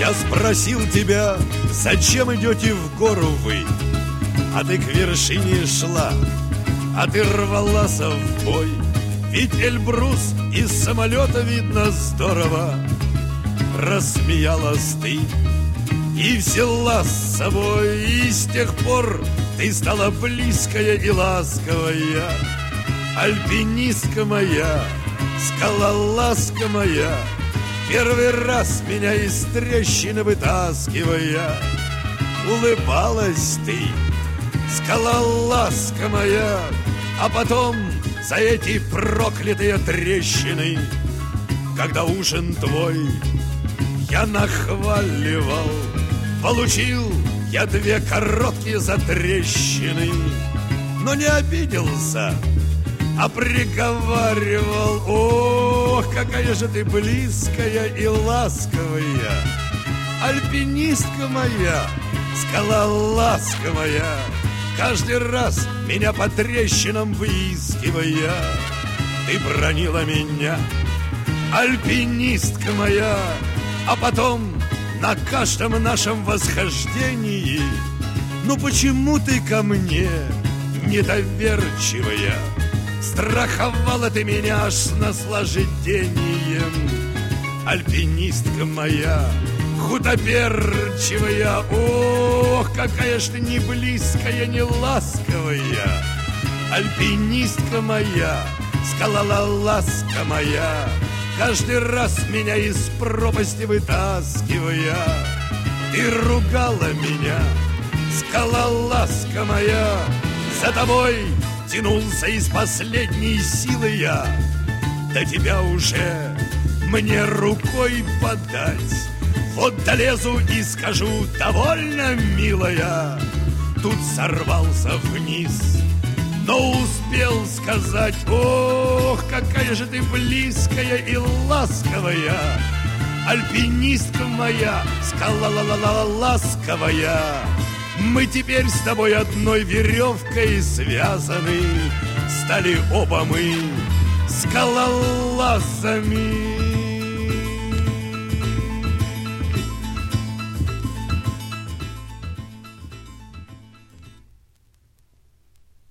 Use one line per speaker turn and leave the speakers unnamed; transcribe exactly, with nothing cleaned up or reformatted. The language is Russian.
Я спросил тебя, зачем идете в гору вы? А ты к вершине шла, а ты рвалась в бой. Ведь Эльбрус из самолета видно здорово. Рассмеялась ты и взяла с собой. И с тех пор ты стала близкая и ласковая. Альпинистка моя, скалолазка моя, первый раз меня из трещины вытаскивая. Улыбалась ты, скалолазка моя, а потом за эти проклятые трещины, когда ужин твой я нахваливал, получил я две короткие затрещины, но не обиделся, а приговаривал: ох, какая же ты близкая и ласковая, альпинистка моя, скалолазка моя, каждый раз меня по трещинам выискивая. Ты бронила меня, альпинистка моя, а потом на каждом нашем восхождении: ну почему ты ко мне недоверчивая? Страховала ты меня аж с наслаждением. Альпинистка моя, худоперчивая, ох, какая ж ты не близкая, не ласковая. Альпинистка моя, скалолазка моя, каждый раз меня из пропасти вытаскивая. Ты ругала меня, скалолазка моя, за тобой тянулся из последней силы я. До тебя уже мне рукой подать. Вот долезу и скажу: довольно, милая. Тут сорвался вниз, но успел сказать: ох, какая же ты близкая и ласковая, альпинистка моя, скалолазковая. Мы теперь с тобой одной веревкой связаны, стали оба мы скалолазами.